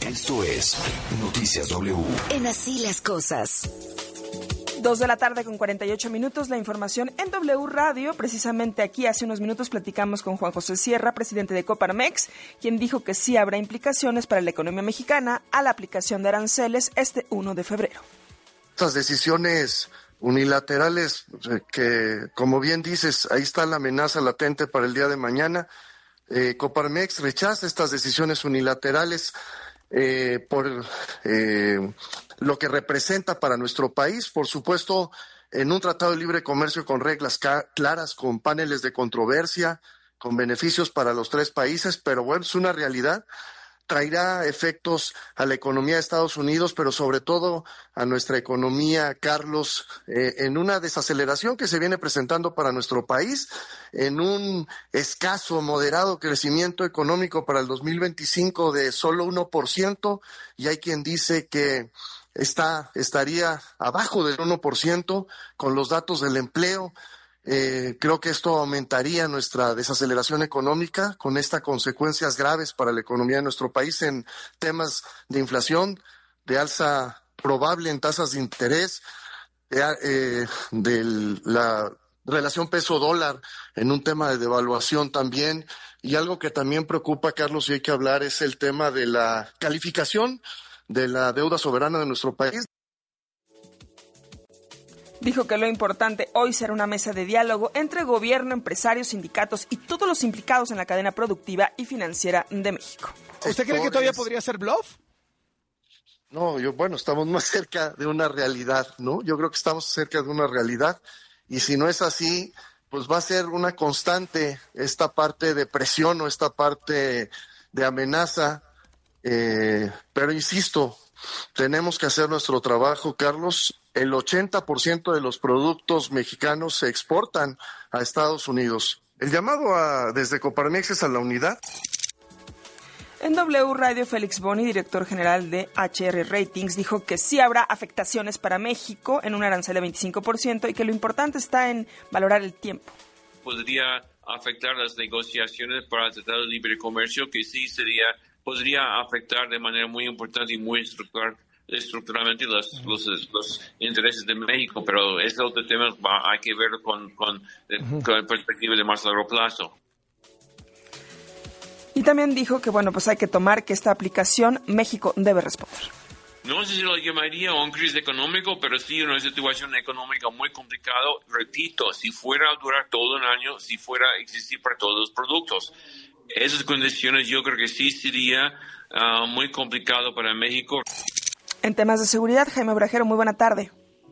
Esto es Noticias W. En Así las Cosas. 2:48 p.m. La información en W Radio. Precisamente aquí hace unos minutos platicamos con Juan José Sierra, presidente de Coparmex, quien dijo que sí habrá implicaciones para la economía mexicana a la aplicación de aranceles este 1 de febrero. Estas decisiones unilaterales que, como bien dices, ahí está la amenaza latente para el día de mañana. Coparmex rechaza estas decisiones unilaterales por lo que representa para nuestro país. Por supuesto, en un tratado de libre comercio con reglas claras, con paneles de controversia, con beneficios para los tres países, pero bueno, es una realidad. Traerá efectos a la economía de Estados Unidos, pero sobre todo a nuestra economía, Carlos, en una desaceleración que se viene presentando para nuestro país, en un escaso, moderado crecimiento económico para el 2025 de solo 1%, y hay quien dice que estaría abajo del 1% con los datos del empleo. Creo que esto aumentaría nuestra desaceleración económica con estas consecuencias graves para la economía de nuestro país en temas de inflación, de alza probable en tasas de interés, de la relación peso-dólar en un tema de devaluación también. Y algo que también preocupa, Carlos, y hay que hablar, es el tema de la calificación de la deuda soberana de nuestro país. Dijo que lo importante hoy será una mesa de diálogo entre gobierno, empresarios, sindicatos y todos los implicados en la cadena productiva y financiera de México. ¿Usted cree que todavía podría ser bluff? No, estamos más cerca de una realidad, ¿no? Yo creo que estamos cerca de una realidad, y si no es así, pues va a ser una constante esta parte de presión o esta parte de amenaza, pero insisto, tenemos que hacer nuestro trabajo, Carlos. El 80% de los productos mexicanos se exportan a Estados Unidos. El llamado desde Coparmex es a la unidad. En W Radio, Félix Boni, director general de HR Ratings, dijo que sí habrá afectaciones para México en un arancel de 25% y que lo importante está en valorar el tiempo. Podría afectar las negociaciones para el Tratado de Libre Comercio, que sí podría afectar de manera muy importante y muy estructuralmente los intereses de México, pero ese otro tema hay que ver con perspectiva de más largo plazo. Y también dijo que, hay que tomar que esta aplicación México debe responder. No sé si lo llamaría un crisis económico, pero sí una situación económica muy complicada. Repito, si fuera a durar todo un año, si fuera a existir para todos los productos. Esas condiciones yo creo que sí sería muy complicado para México. En temas de seguridad, Jaime Obrajero, muy buena tarde.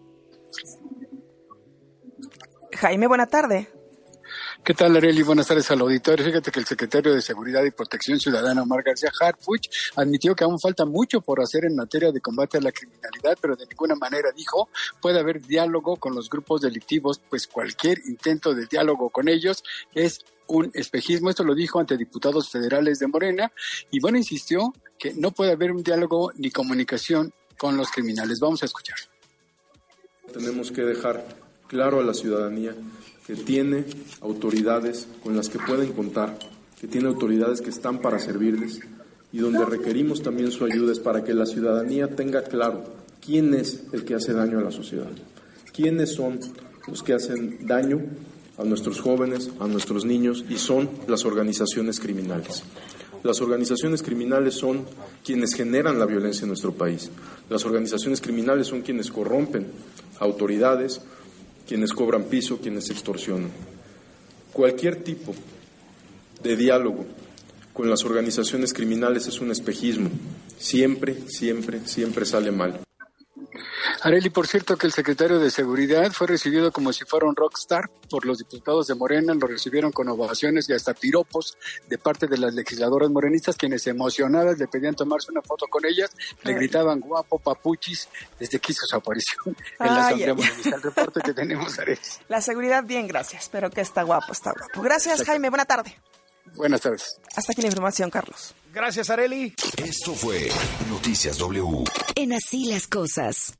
Jaime, buena tarde. ¿Qué tal, Arely? Buenas tardes al auditorio. Fíjate que el secretario de Seguridad y Protección Ciudadana, Omar García Harfuch, admitió que aún falta mucho por hacer en materia de combate a la criminalidad, pero de ninguna manera, dijo, puede haber diálogo con los grupos delictivos, pues cualquier intento de diálogo con ellos es un espejismo. Esto lo dijo ante diputados federales de Morena y insistió que no puede haber un diálogo ni comunicación con los criminales. Vamos a escuchar. Tenemos que dejar claro a la ciudadanía que tiene autoridades con las que pueden contar, que tiene autoridades que están para servirles, y donde requerimos también su ayuda es para que la ciudadanía tenga claro quién es el que hace daño a la sociedad, quiénes son los que hacen daño a nuestros jóvenes, a nuestros niños, y son las organizaciones criminales. Las organizaciones criminales son quienes generan la violencia en nuestro país. Las organizaciones criminales son quienes corrompen autoridades, quienes cobran piso, quienes extorsionan. Cualquier tipo de diálogo con las organizaciones criminales es un espejismo. Siempre sale mal. Arely, por cierto que el secretario de Seguridad fue recibido como si fuera un rockstar por los diputados de Morena, lo recibieron con ovaciones y hasta piropos de parte de las legisladoras morenistas, quienes emocionadas le pedían tomarse una foto con ellas, le gritaban guapo, papuchis, desde que hizo su aparición en la Asamblea Morenista. El reporte que tenemos, Arely. La seguridad, bien, gracias, pero que está guapo. Gracias, Jaime, buena tarde. Buenas tardes. Hasta aquí la información, Carlos. Gracias, Arely. Esto fue Noticias W. En Así las Cosas.